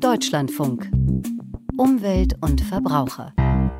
Deutschlandfunk. Umwelt und Verbraucher.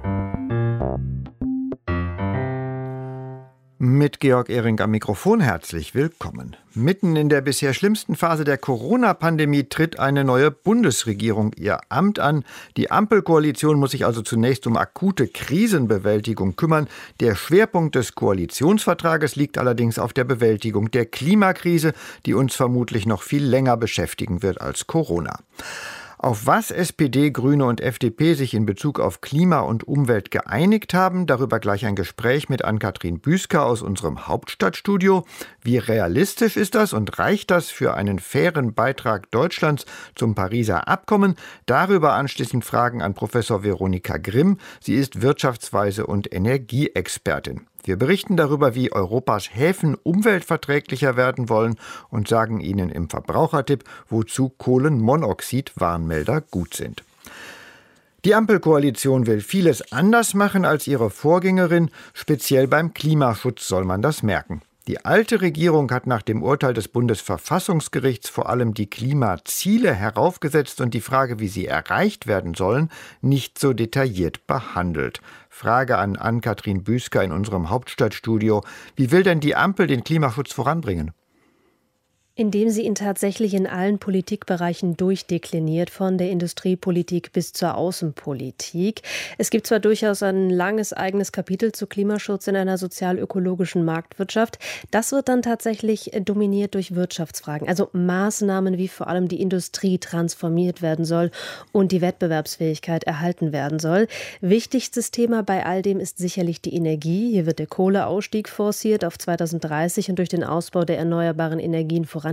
Mit Georg Ehring am Mikrofon herzlich willkommen. Mitten in der bisher schlimmsten Phase der Corona-Pandemie tritt eine neue Bundesregierung ihr Amt an. Die Ampelkoalition muss sich also zunächst um akute Krisenbewältigung kümmern. Der Schwerpunkt des Koalitionsvertrages liegt allerdings auf der Bewältigung der Klimakrise, die uns vermutlich noch viel länger beschäftigen wird als Corona. Auf was SPD, Grüne und FDP sich in Bezug auf Klima und Umwelt geeinigt haben, darüber gleich ein Gespräch mit Ann-Kathrin Büsker aus unserem Hauptstadtstudio. Wie realistisch ist das und reicht das für einen fairen Beitrag Deutschlands zum Pariser Abkommen? Darüber anschließend Fragen an Professor Veronika Grimm. Sie ist Wirtschaftsweise und Energieexpertin. Wir berichten darüber, wie Europas Häfen umweltverträglicher werden wollen und sagen Ihnen im Verbrauchertipp, wozu Kohlenmonoxid-Warnmelder gut sind. Die Ampelkoalition will vieles anders machen als ihre Vorgängerin. Speziell beim Klimaschutz soll man das merken. Die alte Regierung hat nach dem Urteil des Bundesverfassungsgerichts vor allem die Klimaziele heraufgesetzt und die Frage, wie sie erreicht werden sollen, nicht so detailliert behandelt. Frage an Ann-Kathrin Büsker in unserem Hauptstadtstudio. Wie will denn die Ampel den Klimaschutz voranbringen? Indem sie ihn tatsächlich in allen Politikbereichen durchdekliniert, von der Industriepolitik bis zur Außenpolitik. Es gibt zwar durchaus ein langes eigenes Kapitel zu Klimaschutz in einer sozial-ökologischen Marktwirtschaft. Das wird dann tatsächlich dominiert durch Wirtschaftsfragen, also Maßnahmen, wie vor allem die Industrie transformiert werden soll und die Wettbewerbsfähigkeit erhalten werden soll. Wichtigstes Thema bei all dem ist sicherlich die Energie. Hier wird der Kohleausstieg forciert auf 2030 und durch den Ausbau der erneuerbaren Energien vorangetrieben.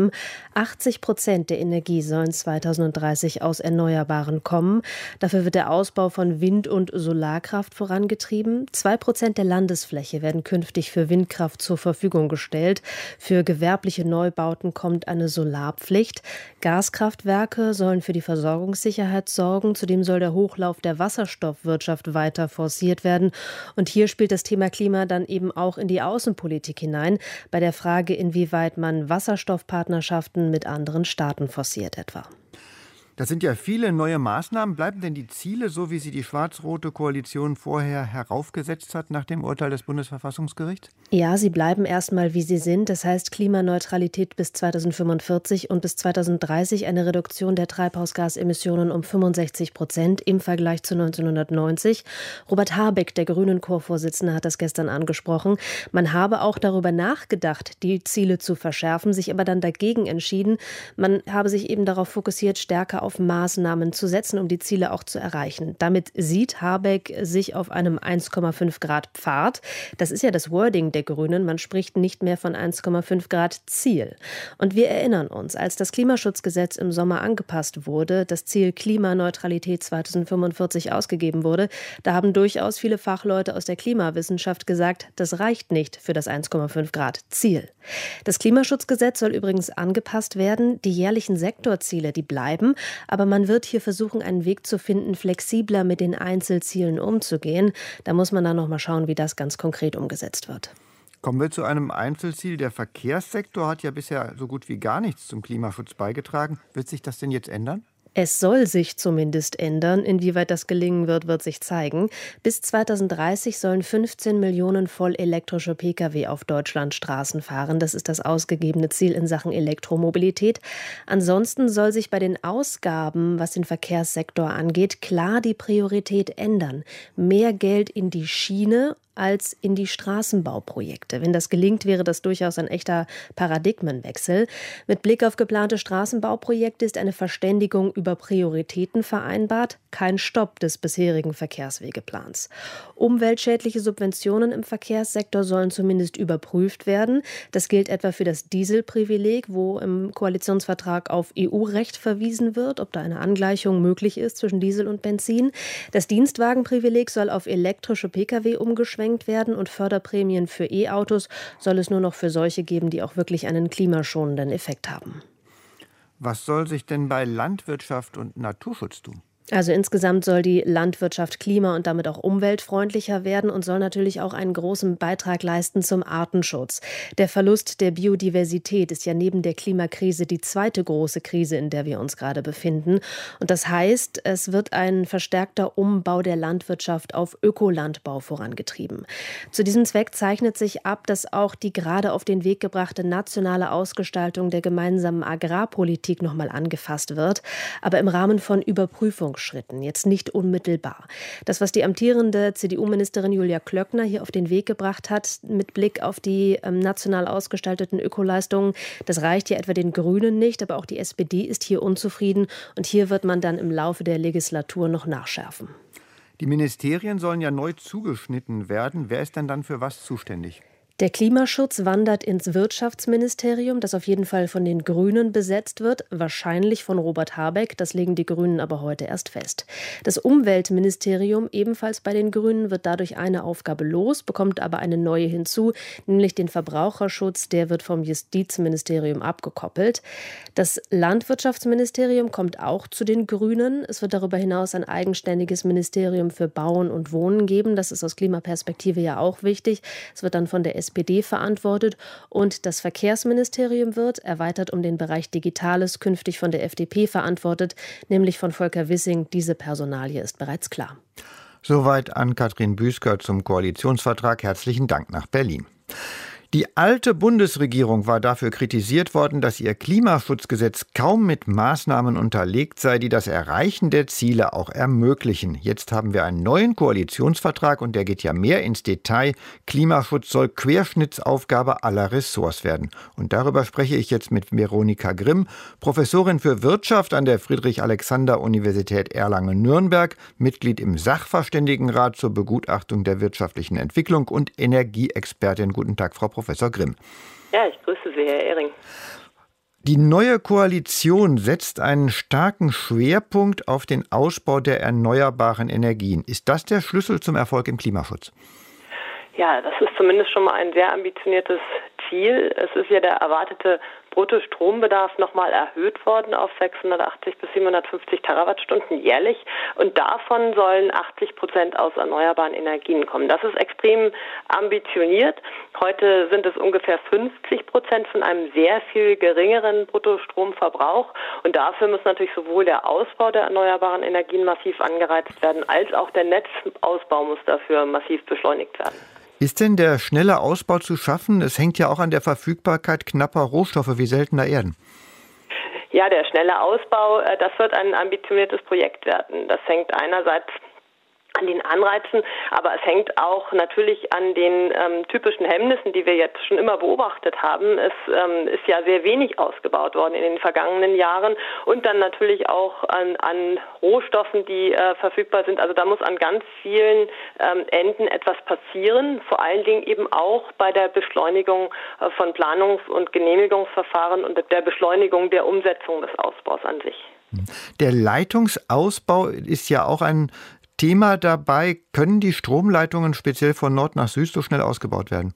80% der Energie sollen 2030 aus Erneuerbaren kommen. Dafür wird der Ausbau von Wind- und Solarkraft vorangetrieben. 2% der Landesfläche werden künftig für Windkraft zur Verfügung gestellt. Für gewerbliche Neubauten kommt eine Solarpflicht. Gaskraftwerke sollen für die Versorgungssicherheit sorgen. Zudem soll der Hochlauf der Wasserstoffwirtschaft weiter forciert werden. Und hier spielt das Thema Klima dann eben auch in die Außenpolitik hinein, bei der Frage, inwieweit man Wasserstoffpartnerschaften mit anderen Staaten forciert etwa. Das sind ja viele neue Maßnahmen. Bleiben denn die Ziele, so wie sie die schwarz-rote Koalition vorher heraufgesetzt hat nach dem Urteil des Bundesverfassungsgerichts? Ja, sie bleiben erstmal, wie sie sind. Das heißt Klimaneutralität bis 2045 und bis 2030 eine Reduktion der Treibhausgasemissionen um 65% im Vergleich zu 1990. Robert Habeck, der Grünen-Chorvorsitzende, hat das gestern angesprochen. Man habe auch darüber nachgedacht, die Ziele zu verschärfen, sich aber dann dagegen entschieden. Man habe sich eben darauf fokussiert, stärker auf Maßnahmen zu setzen, um die Ziele auch zu erreichen. Damit sieht Habeck sich auf einem 1,5 Grad Pfad. Das ist ja das Wording der Grünen. Man spricht nicht mehr von 1,5 Grad Ziel. Und wir erinnern uns, als das Klimaschutzgesetz im Sommer angepasst wurde, das Ziel Klimaneutralität 2045 ausgegeben wurde, da haben durchaus viele Fachleute aus der Klimawissenschaft gesagt, das reicht nicht für das 1,5 Grad Ziel. Das Klimaschutzgesetz soll übrigens angepasst werden. Die jährlichen Sektorziele, die bleiben. Aber man wird hier versuchen, einen Weg zu finden, flexibler mit den Einzelzielen umzugehen. Da muss man dann noch mal schauen, wie das ganz konkret umgesetzt wird. Kommen wir zu einem Einzelziel. Der Verkehrssektor hat ja bisher so gut wie gar nichts zum Klimaschutz beigetragen. Wird sich das denn jetzt ändern? Es soll sich zumindest ändern. Inwieweit das gelingen wird, wird sich zeigen. Bis 2030 sollen 15 Millionen vollelektrische Pkw auf Deutschlands Straßen fahren. Das ist das ausgegebene Ziel in Sachen Elektromobilität. Ansonsten soll sich bei den Ausgaben, was den Verkehrssektor angeht, klar die Priorität ändern. Mehr Geld in die Schiene als in die Straßenbauprojekte. Wenn das gelingt, wäre das durchaus ein echter Paradigmenwechsel. Mit Blick auf geplante Straßenbauprojekte ist eine Verständigung über Prioritäten vereinbart, kein Stopp des bisherigen Verkehrswegeplans. Umweltschädliche Subventionen im Verkehrssektor sollen zumindest überprüft werden. Das gilt etwa für das Dieselprivileg, wo im Koalitionsvertrag auf EU-Recht verwiesen wird, ob da eine Angleichung möglich ist zwischen Diesel und Benzin. Das Dienstwagenprivileg soll auf elektrische Pkw umgeschwenkt werden und Förderprämien für E-Autos soll es nur noch für solche geben, die auch wirklich einen klimaschonenden Effekt haben. Was soll sich denn bei Landwirtschaft und Naturschutz tun? Also insgesamt soll die Landwirtschaft klima- und damit auch umweltfreundlicher werden und soll natürlich auch einen großen Beitrag leisten zum Artenschutz. Der Verlust der Biodiversität ist ja neben der Klimakrise die zweite große Krise, in der wir uns gerade befinden. Und das heißt, es wird ein verstärkter Umbau der Landwirtschaft auf Ökolandbau vorangetrieben. Zu diesem Zweck zeichnet sich ab, dass auch die gerade auf den Weg gebrachte nationale Ausgestaltung der gemeinsamen Agrarpolitik nochmal angefasst wird, aber im Rahmen von Überprüfungsschritten, jetzt nicht unmittelbar. Das, was die amtierende CDU-Ministerin Julia Klöckner hier auf den Weg gebracht hat, mit Blick auf die national ausgestalteten Ökoleistungen, das reicht ja etwa den Grünen nicht, aber auch die SPD ist hier unzufrieden und hier wird man dann im Laufe der Legislatur noch nachschärfen. Die Ministerien sollen ja neu zugeschnitten werden. Wer ist denn dann für was zuständig? Der Klimaschutz wandert ins Wirtschaftsministerium, das auf jeden Fall von den Grünen besetzt wird, wahrscheinlich von Robert Habeck, das legen die Grünen aber heute erst fest. Das Umweltministerium, ebenfalls bei den Grünen, wird dadurch eine Aufgabe los, bekommt aber eine neue hinzu, nämlich den Verbraucherschutz, der wird vom Justizministerium abgekoppelt. Das Landwirtschaftsministerium kommt auch zu den Grünen. Es wird darüber hinaus ein eigenständiges Ministerium für Bauen und Wohnen geben, das ist aus Klimaperspektive ja auch wichtig. Es wird dann von der SPD verantwortet und das Verkehrsministerium wird, erweitert um den Bereich Digitales, künftig von der FDP verantwortet, nämlich von Volker Wissing. Diese Personalie ist bereits klar. Soweit Ann-Kathrin Büsker zum Koalitionsvertrag. Herzlichen Dank nach Berlin. Die alte Bundesregierung war dafür kritisiert worden, dass ihr Klimaschutzgesetz kaum mit Maßnahmen unterlegt sei, die das Erreichen der Ziele auch ermöglichen. Jetzt haben wir einen neuen Koalitionsvertrag und der geht ja mehr ins Detail. Klimaschutz soll Querschnittsaufgabe aller Ressorts werden. Und darüber spreche ich jetzt mit Veronika Grimm, Professorin für Wirtschaft an der Friedrich-Alexander-Universität Erlangen-Nürnberg, Mitglied im Sachverständigenrat zur Begutachtung der wirtschaftlichen Entwicklung und Energieexpertin. Guten Tag, Frau Professor Grimm. Ja, ich grüße Sie, Herr Ehring. Die neue Koalition setzt einen starken Schwerpunkt auf den Ausbau der erneuerbaren Energien. Ist das der Schlüssel zum Erfolg im Klimaschutz? Ja, das ist zumindest schon mal ein sehr ambitioniertes Ziel. Es ist ja der erwartete Bruttostrombedarf nochmal erhöht worden auf 680 bis 750 Terawattstunden jährlich. Und davon sollen 80% aus erneuerbaren Energien kommen. Das ist extrem ambitioniert. Heute sind es ungefähr 50% von einem sehr viel geringeren Bruttostromverbrauch. Und dafür muss natürlich sowohl der Ausbau der erneuerbaren Energien massiv angereizt werden, als auch der Netzausbau muss dafür massiv beschleunigt werden. Ist denn der schnelle Ausbau zu schaffen? Es hängt ja auch an der Verfügbarkeit knapper Rohstoffe wie seltener Erden. Ja, der schnelle Ausbau, das wird ein ambitioniertes Projekt werden. Das hängt einerseits an den Anreizen, aber es hängt auch natürlich an den typischen Hemmnissen, die wir jetzt schon immer beobachtet haben. Es ist ja sehr wenig ausgebaut worden in den vergangenen Jahren und dann natürlich auch an Rohstoffen, die verfügbar sind. Also da muss an ganz vielen Enden etwas passieren, vor allen Dingen eben auch bei der Beschleunigung von Planungs- und Genehmigungsverfahren und der Beschleunigung der Umsetzung des Ausbaus an sich. Der Leitungsausbau ist ja auch ein Thema dabei. Können die Stromleitungen speziell von Nord nach Süd so schnell ausgebaut werden?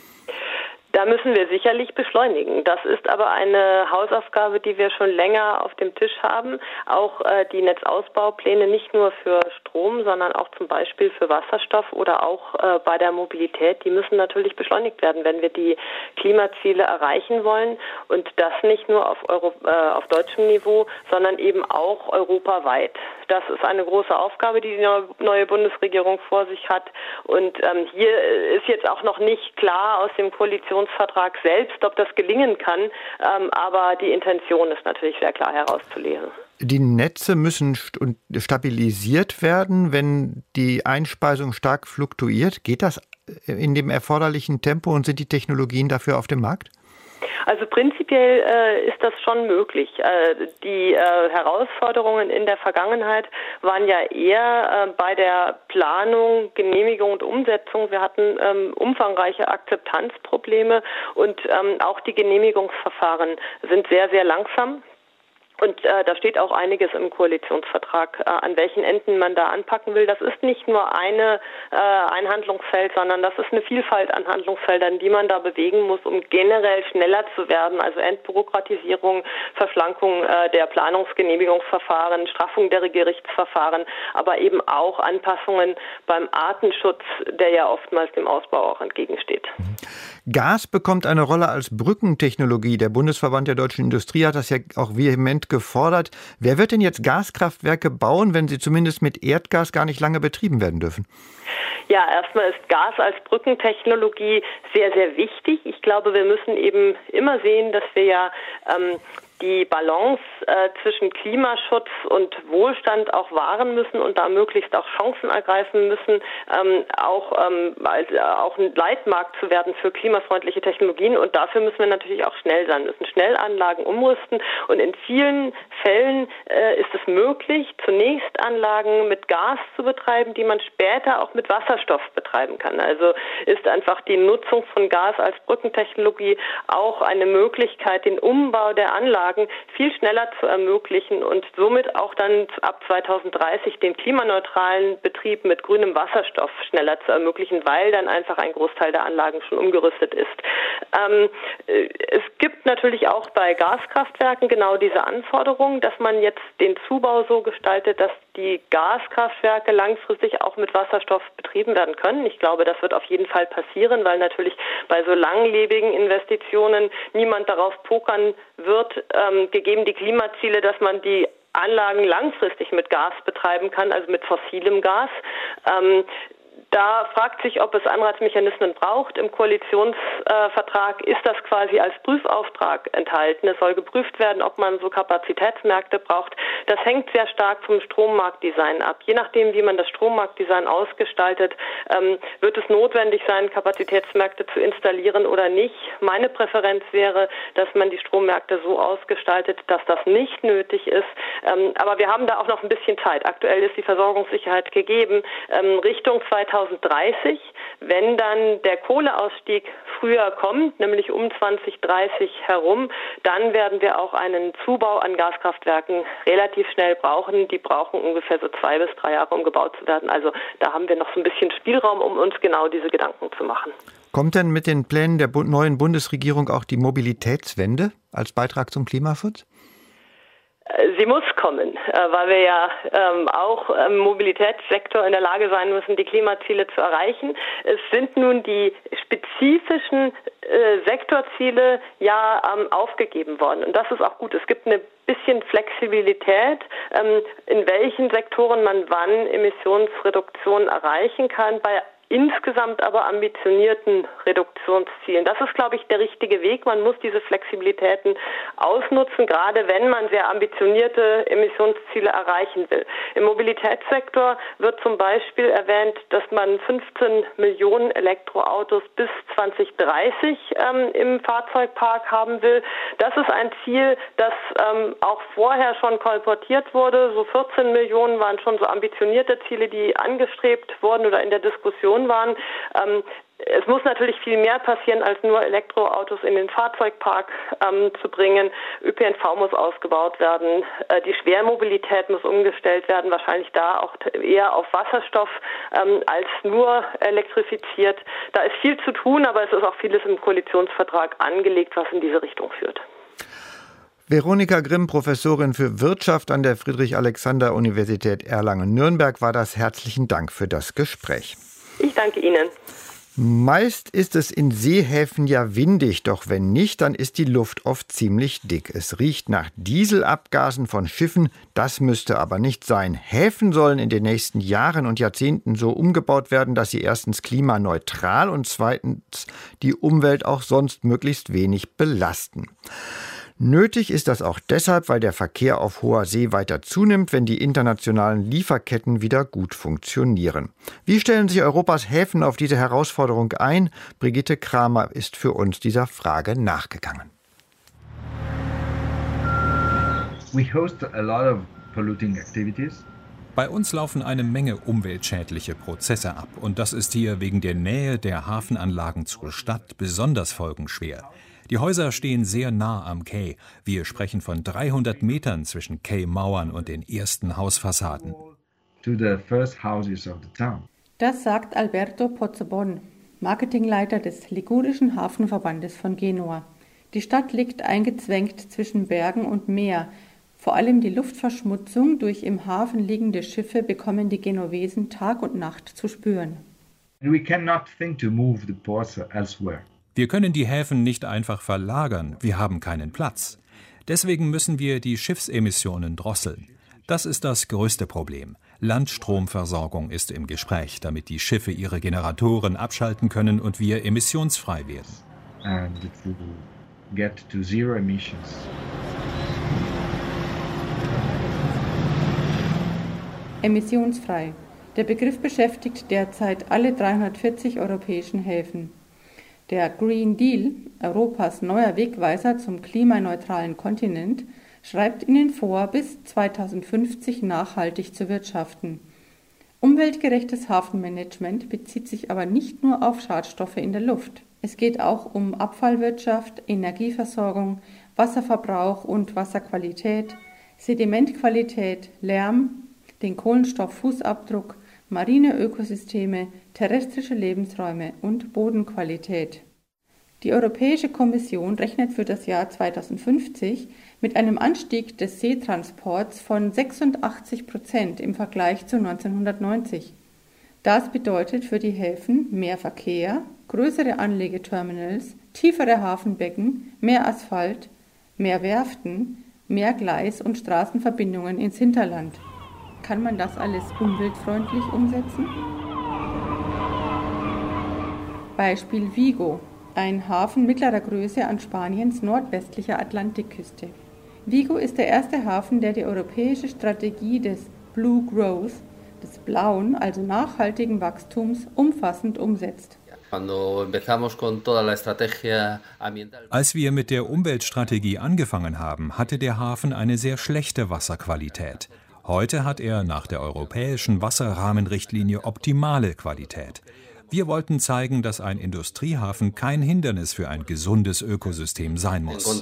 Da müssen wir sicherlich beschleunigen. Das ist aber eine Hausaufgabe, die wir schon länger auf dem Tisch haben. Auch die Netzausbaupläne nicht nur für Strom, sondern auch zum Beispiel für Wasserstoff oder auch bei der Mobilität, die müssen natürlich beschleunigt werden, wenn wir die Klimaziele erreichen wollen. Und das nicht nur auf deutschem Niveau, sondern eben auch europaweit. Das ist eine große Aufgabe, die die neue Bundesregierung vor sich hat. Und hier ist jetzt auch noch nicht klar aus dem Koalitionsvertrag selbst, ob das gelingen kann. Aber die Intention ist natürlich sehr klar herauszulesen. Die Netze müssen stabilisiert werden, wenn die Einspeisung stark fluktuiert. Geht das in dem erforderlichen Tempo und sind die Technologien dafür auf dem Markt? Also prinzipiell ist das schon möglich. Die Herausforderungen in der Vergangenheit waren ja eher bei der Planung, Genehmigung und Umsetzung. Wir hatten umfangreiche Akzeptanzprobleme und auch die Genehmigungsverfahren sind sehr, sehr langsam. Und da steht auch einiges im Koalitionsvertrag, an welchen Enden man da anpacken will. Das ist nicht nur ein Handlungsfeld, sondern das ist eine Vielfalt an Handlungsfeldern, die man da bewegen muss, um generell schneller zu werden. Also Entbürokratisierung, Verschlankung der Planungsgenehmigungsverfahren, Straffung der Gerichtsverfahren, aber eben auch Anpassungen beim Artenschutz, der ja oftmals dem Ausbau auch entgegensteht. Gas bekommt eine Rolle als Brückentechnologie. Der Bundesverband der deutschen Industrie hat das ja auch vehement gefordert. Wer wird denn jetzt Gaskraftwerke bauen, wenn sie zumindest mit Erdgas gar nicht lange betrieben werden dürfen? Ja, erstmal ist Gas als Brückentechnologie sehr, sehr wichtig. Ich glaube, wir müssen eben immer sehen, dass wir ja die Balance zwischen Klimaschutz und Wohlstand auch wahren müssen und da möglichst auch Chancen ergreifen müssen, auch ein Leitmarkt zu werden für klimafreundliche Technologien. Und dafür müssen wir natürlich auch schnell sein, müssen schnell Anlagen umrüsten. Und in vielen Fällen ist es möglich, zunächst Anlagen mit Gas zu betreiben, die man später auch mit Wasserstoff betreiben kann. Also ist einfach die Nutzung von Gas als Brückentechnologie auch eine Möglichkeit, den Umbau der Anlagen viel schneller zu ermöglichen und somit auch dann ab 2030 den klimaneutralen Betrieb mit grünem Wasserstoff schneller zu ermöglichen, weil dann einfach ein Großteil der Anlagen schon umgerüstet ist. Es gibt natürlich auch bei Gaskraftwerken genau diese Anforderung, dass man jetzt den Zubau so gestaltet, dass die Gaskraftwerke langfristig auch mit Wasserstoff betrieben werden können. Ich glaube, das wird auf jeden Fall passieren, weil natürlich bei so langlebigen Investitionen niemand darauf pokern wird, gegeben die Klimaziele, dass man die Anlagen langfristig mit Gas betreiben kann, also mit fossilem Gas. Da fragt sich, ob es Anreizmechanismen braucht. Im Koalitionsvertrag ist das quasi als Prüfauftrag enthalten. Es soll geprüft werden, ob man so Kapazitätsmärkte braucht. Das hängt sehr stark vom Strommarktdesign ab. Je nachdem, wie man das Strommarktdesign ausgestaltet, wird es notwendig sein, Kapazitätsmärkte zu installieren oder nicht. Meine Präferenz wäre, dass man die Strommärkte so ausgestaltet, dass das nicht nötig ist. Aber wir haben da auch noch ein bisschen Zeit. Aktuell ist die Versorgungssicherheit gegeben. Richtung 2030, wenn dann der Kohleausstieg früher kommt, nämlich um 2030 herum, dann werden wir auch einen Zubau an Gaskraftwerken relativ schnell brauchen. Die brauchen ungefähr so 2 bis 3 Jahre, um gebaut zu werden. Also da haben wir noch so ein bisschen Spielraum, um uns genau diese Gedanken zu machen. Kommt denn mit den Plänen der neuen Bundesregierung auch die Mobilitätswende als Beitrag zum Klimaschutz? Sie muss kommen, weil wir ja auch im Mobilitätssektor in der Lage sein müssen, die Klimaziele zu erreichen. Es sind nun die spezifischen Sektorziele ja aufgegeben worden. Und das ist auch gut. Es gibt eine bisschen Flexibilität, in welchen Sektoren man wann Emissionsreduktionen erreichen kann, bei insgesamt aber ambitionierten Reduktionszielen. Das ist, glaube ich, der richtige Weg. Man muss diese Flexibilitäten ausnutzen, gerade wenn man sehr ambitionierte Emissionsziele erreichen will. Im Mobilitätssektor wird zum Beispiel erwähnt, dass man 15 Millionen Elektroautos bis 2030 im Fahrzeugpark haben will. Das ist ein Ziel, das auch vorher schon kolportiert wurde. So 14 Millionen waren schon so ambitionierte Ziele, die angestrebt wurden oder in der Diskussion waren. Es muss natürlich viel mehr passieren, als nur Elektroautos in den Fahrzeugpark zu bringen. ÖPNV muss ausgebaut werden. Die Schwermobilität muss umgestellt werden, wahrscheinlich da auch eher auf Wasserstoff als nur elektrifiziert. Da ist viel zu tun, aber es ist auch vieles im Koalitionsvertrag angelegt, was in diese Richtung führt. Veronika Grimm, Professorin für Wirtschaft an der Friedrich-Alexander-Universität Erlangen-Nürnberg, war das. Herzlichen Dank für das Gespräch. Ich danke Ihnen. Meist ist es in Seehäfen ja windig, doch wenn nicht, dann ist die Luft oft ziemlich dick. Es riecht nach Dieselabgasen von Schiffen, das müsste aber nicht sein. Häfen sollen in den nächsten Jahren und Jahrzehnten so umgebaut werden, dass sie erstens klimaneutral und zweitens die Umwelt auch sonst möglichst wenig belasten. Nötig ist das auch deshalb, weil der Verkehr auf hoher See weiter zunimmt, wenn die internationalen Lieferketten wieder gut funktionieren. Wie stellen sich Europas Häfen auf diese Herausforderung ein? Brigitte Kramer ist für uns dieser Frage nachgegangen. We host a lot of polluting activities. Bei uns laufen eine Menge umweltschädliche Prozesse ab. Und das ist hier wegen der Nähe der Hafenanlagen zur Stadt besonders folgenschwer. Die Häuser stehen sehr nah am Quai. Wir sprechen von 300 Metern zwischen Quai-Mauern und den ersten Hausfassaden. Das sagt Alberto Pozzobon, Marketingleiter des Ligurischen Hafenverbandes von Genua. Die Stadt liegt eingezwängt zwischen Bergen und Meer. Vor allem die Luftverschmutzung durch im Hafen liegende Schiffe bekommen die Genovesen Tag und Nacht zu spüren. We cannot think to move the ports elsewhere. Wir können die Häfen nicht einfach verlagern, wir haben keinen Platz. Deswegen müssen wir die Schiffsemissionen drosseln. Das ist das größte Problem. Landstromversorgung ist im Gespräch, damit die Schiffe ihre Generatoren abschalten können und wir emissionsfrei werden. And to get to zero emissions. Emissionsfrei. Der Begriff beschäftigt derzeit alle 340 europäischen Häfen. Der Green Deal, Europas neuer Wegweiser zum klimaneutralen Kontinent, schreibt ihnen vor, bis 2050 nachhaltig zu wirtschaften. Umweltgerechtes Hafenmanagement bezieht sich aber nicht nur auf Schadstoffe in der Luft. Es geht auch um Abfallwirtschaft, Energieversorgung, Wasserverbrauch und Wasserqualität, Sedimentqualität, Lärm, den Kohlenstofffußabdruck, marine Ökosysteme, terrestrische Lebensräume und Bodenqualität. Die Europäische Kommission rechnet für das Jahr 2050 mit einem Anstieg des Seetransports von 86% im Vergleich zu 1990. Das bedeutet für die Häfen mehr Verkehr, größere Anlegeterminals, tiefere Hafenbecken, mehr Asphalt, mehr Werften, mehr Gleis- und Straßenverbindungen ins Hinterland. Kann man das alles umweltfreundlich umsetzen? Beispiel Vigo, ein Hafen mittlerer Größe an Spaniens nordwestlicher Atlantikküste. Vigo ist der erste Hafen, der die europäische Strategie des Blue Growth, des blauen, also nachhaltigen Wachstums, umfassend umsetzt. Als wir mit der Umweltstrategie angefangen haben, hatte der Hafen eine sehr schlechte Wasserqualität. Heute hat er nach der europäischen Wasserrahmenrichtlinie optimale Qualität. Wir wollten zeigen, dass ein Industriehafen kein Hindernis für ein gesundes Ökosystem sein muss.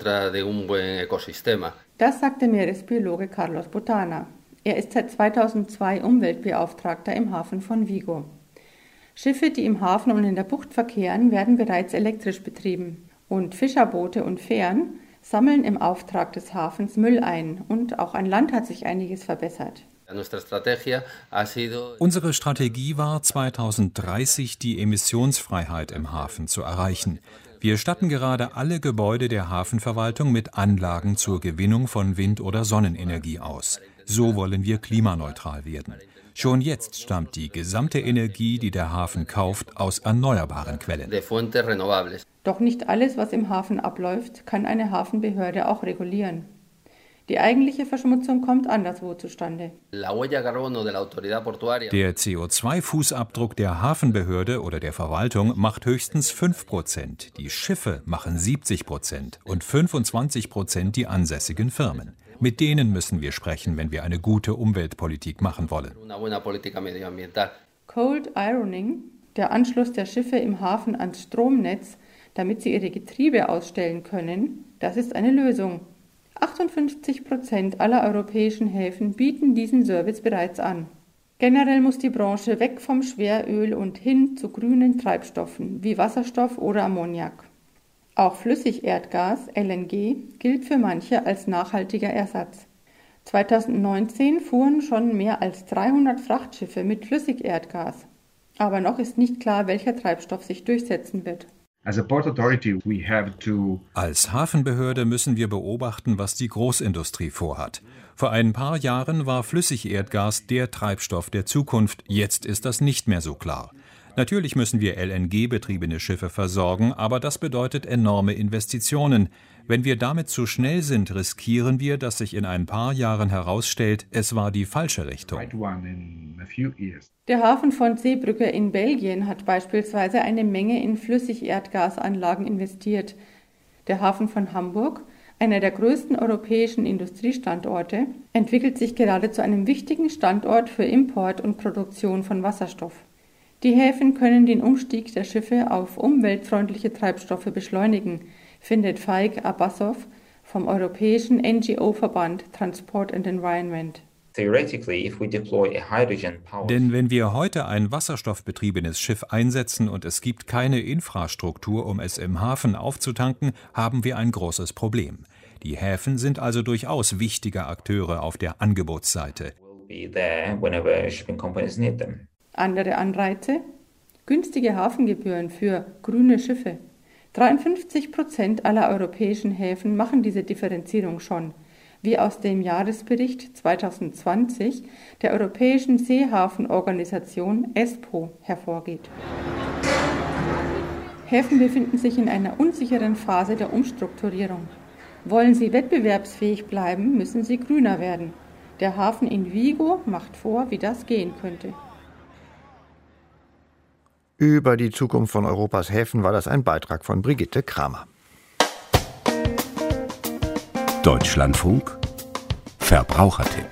Das sagt der Meeresbiologe Carlos Botana. Er ist seit 2002 Umweltbeauftragter im Hafen von Vigo. Schiffe, die im Hafen und in der Bucht verkehren, werden bereits elektrisch betrieben. Und Fischerboote und Fähren sammeln im Auftrag des Hafens Müll ein. Und auch an Land hat sich einiges verbessert. Unsere Strategie war, 2030 die Emissionsfreiheit im Hafen zu erreichen. Wir statten gerade alle Gebäude der Hafenverwaltung mit Anlagen zur Gewinnung von Wind- oder Sonnenenergie aus. So wollen wir klimaneutral werden. Schon jetzt stammt die gesamte Energie, die der Hafen kauft, aus erneuerbaren Quellen. Doch nicht alles, was im Hafen abläuft, kann eine Hafenbehörde auch regulieren. Die eigentliche Verschmutzung kommt anderswo zustande. Der CO2-Fußabdruck der Hafenbehörde oder der Verwaltung macht höchstens 5%. Die Schiffe machen 70% und 25% die ansässigen Firmen. Mit denen müssen wir sprechen, wenn wir eine gute Umweltpolitik machen wollen. Cold Ironing, der Anschluss der Schiffe im Hafen ans Stromnetz, damit sie ihre Getriebe ausstellen können, das ist eine Lösung. 58% aller europäischen Häfen bieten diesen Service bereits an. Generell muss die Branche weg vom Schweröl und hin zu grünen Treibstoffen wie Wasserstoff oder Ammoniak. Auch Flüssigerdgas, LNG, gilt für manche als nachhaltiger Ersatz. 2019 fuhren schon mehr als 300 Frachtschiffe mit Flüssigerdgas. Aber noch ist nicht klar, welcher Treibstoff sich durchsetzen wird. Als Hafenbehörde müssen wir beobachten, was die Großindustrie vorhat. Vor ein paar Jahren war Flüssigerdgas der Treibstoff der Zukunft, jetzt ist das nicht mehr so klar. Natürlich müssen wir LNG-betriebene Schiffe versorgen, aber das bedeutet enorme Investitionen. Wenn wir damit zu schnell sind, riskieren wir, dass sich in ein paar Jahren herausstellt, es war die falsche Richtung. Der Hafen von Zeebrugge in Belgien hat beispielsweise eine Menge in Flüssigerdgasanlagen investiert. Der Hafen von Hamburg, einer der größten europäischen Industriestandorte, entwickelt sich gerade zu einem wichtigen Standort für Import und Produktion von Wasserstoff. Die Häfen können den Umstieg der Schiffe auf umweltfreundliche Treibstoffe beschleunigen. findet Faik Abbasov vom europäischen NGO-Verband Transport and Environment. Denn wenn wir heute ein wasserstoffbetriebenes Schiff einsetzen und es gibt keine Infrastruktur, um es im Hafen aufzutanken, haben wir ein großes Problem. Die Häfen sind also durchaus wichtige Akteure auf der Angebotsseite. Andere Anreize? Günstige Hafengebühren für grüne Schiffe. 53% aller europäischen Häfen machen diese Differenzierung schon, wie aus dem Jahresbericht 2020 der Europäischen Seehafenorganisation ESPO hervorgeht. Häfen befinden sich in einer unsicheren Phase der Umstrukturierung. Wollen sie wettbewerbsfähig bleiben, müssen sie grüner werden. Der Hafen in Vigo macht vor, wie das gehen könnte. Über die Zukunft von Europas Häfen war das ein Beitrag von Brigitte Kramer. Deutschlandfunk Verbrauchertipp.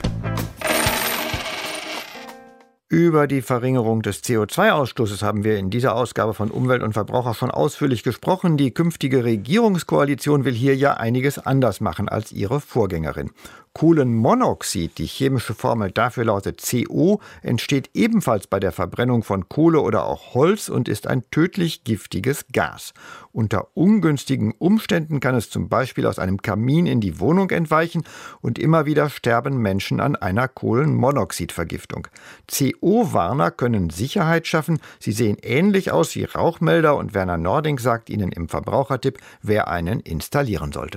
Über die Verringerung des CO2-Ausstoßes haben wir in dieser Ausgabe von Umwelt und Verbraucher schon ausführlich gesprochen. Die künftige Regierungskoalition will hier ja einiges anders machen als ihre Vorgängerin. Kohlenmonoxid, die chemische Formel dafür lautet CO, entsteht ebenfalls bei der Verbrennung von Kohle oder auch Holz und ist ein tödlich giftiges Gas. Unter ungünstigen Umständen kann es zum Beispiel aus einem Kamin in die Wohnung entweichen und immer wieder sterben Menschen an einer Kohlenmonoxidvergiftung. CO-Warner können Sicherheit schaffen. Sie sehen ähnlich aus wie Rauchmelder und Werner Nording sagt Ihnen im Verbrauchertipp, wer einen installieren sollte.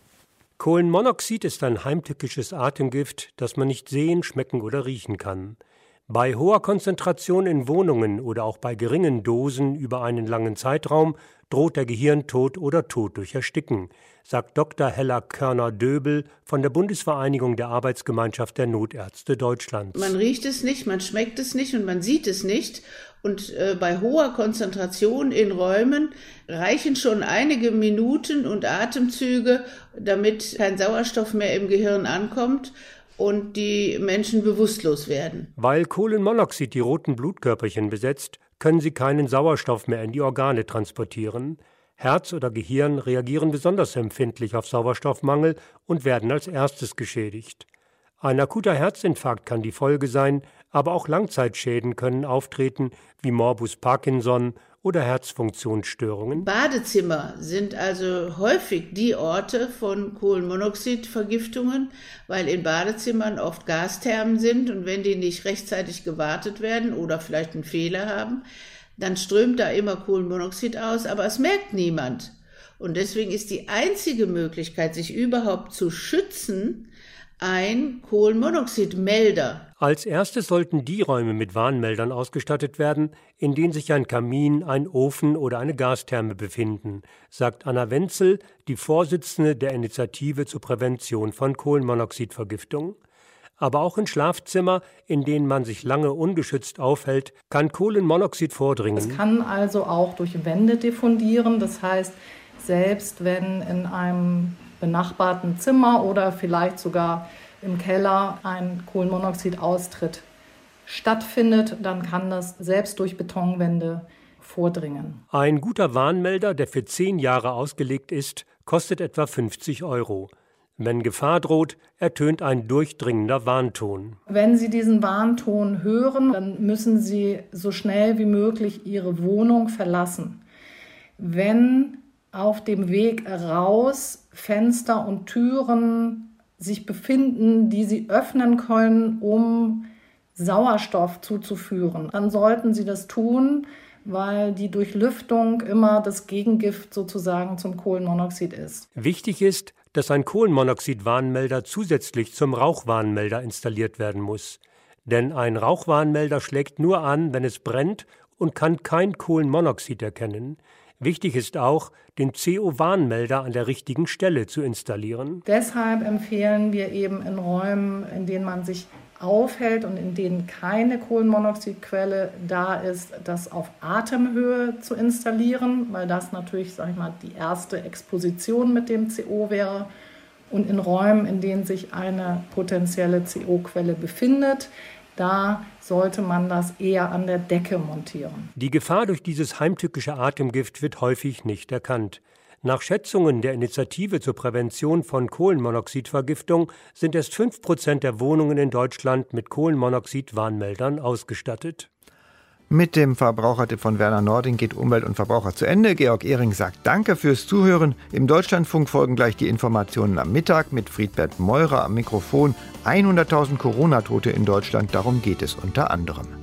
Kohlenmonoxid ist ein heimtückisches Atemgift, das man nicht sehen, schmecken oder riechen kann. Bei hoher Konzentration in Wohnungen oder auch bei geringen Dosen über einen langen Zeitraum droht der Gehirntod oder Tod durch Ersticken, sagt Dr. Hella Körner-Döbel von der Bundesvereinigung der Arbeitsgemeinschaft der Notärzte Deutschlands. Man riecht es nicht, man schmeckt es nicht und man sieht es nicht. Und bei hoher Konzentration in Räumen reichen schon einige Minuten und Atemzüge, damit kein Sauerstoff mehr im Gehirn ankommt und die Menschen bewusstlos werden. Weil Kohlenmonoxid die roten Blutkörperchen besetzt, können sie keinen Sauerstoff mehr in die Organe transportieren. Herz oder Gehirn reagieren besonders empfindlich auf Sauerstoffmangel und werden als erstes geschädigt. Ein akuter Herzinfarkt kann die Folge sein, aber auch Langzeitschäden können auftreten, wie Morbus Parkinson oder Herzfunktionsstörungen. Badezimmer sind also häufig die Orte von Kohlenmonoxidvergiftungen, weil in Badezimmern oft Gasthermen sind und wenn die nicht rechtzeitig gewartet werden oder vielleicht einen Fehler haben, dann strömt da immer Kohlenmonoxid aus, aber es merkt niemand. Und deswegen ist die einzige Möglichkeit, sich überhaupt zu schützen, ein Kohlenmonoxidmelder. Als erstes sollten die Räume mit Warnmeldern ausgestattet werden, in denen sich ein Kamin, ein Ofen oder eine Gastherme befinden, sagt Anna Wenzel, die Vorsitzende der Initiative zur Prävention von Kohlenmonoxidvergiftung. Aber auch in Schlafzimmer, in denen man sich lange ungeschützt aufhält, kann Kohlenmonoxid vordringen. Es kann also auch durch Wände diffundieren, das heißt, selbst wenn in einem benachbarten Zimmer oder vielleicht sogar im Keller ein Kohlenmonoxidaustritt stattfindet, dann kann das selbst durch Betonwände vordringen. Ein guter Warnmelder, der für 10 Jahre ausgelegt ist, kostet etwa 50 €. Wenn Gefahr droht, ertönt ein durchdringender Warnton. Wenn Sie diesen Warnton hören, dann müssen Sie so schnell wie möglich Ihre Wohnung verlassen. Wenn auf dem Weg raus Fenster und Türen sich befinden, die Sie öffnen können, um Sauerstoff zuzuführen, dann sollten Sie das tun, weil die Durchlüftung immer das Gegengift sozusagen zum Kohlenmonoxid ist. Wichtig ist, dass ein Kohlenmonoxid-Warnmelder zusätzlich zum Rauchwarnmelder installiert werden muss. Denn ein Rauchwarnmelder schlägt nur an, wenn es brennt und kann kein Kohlenmonoxid erkennen. Wichtig ist auch, den CO-Warnmelder an der richtigen Stelle zu installieren. Deshalb empfehlen wir eben in Räumen, in denen man sich aufhält und in denen keine Kohlenmonoxidquelle da ist, das auf Atemhöhe zu installieren, weil das natürlich, die erste Exposition mit dem CO wäre. Und in Räumen, in denen sich eine potenzielle CO-Quelle befindet, da sollte man das eher an der Decke montieren. Die Gefahr durch dieses heimtückische Atemgift wird häufig nicht erkannt. Nach Schätzungen der Initiative zur Prävention von Kohlenmonoxidvergiftung sind erst 5% der Wohnungen in Deutschland mit Kohlenmonoxid-Warnmeldern ausgestattet. Mit dem Verbrauchertipp von Werner Nording geht Umwelt und Verbraucher zu Ende. Georg Ehring sagt Danke fürs Zuhören. Im Deutschlandfunk folgen gleich die Informationen am Mittag mit Friedbert Meurer am Mikrofon. 100.000 Corona-Tote in Deutschland, darum geht es unter anderem.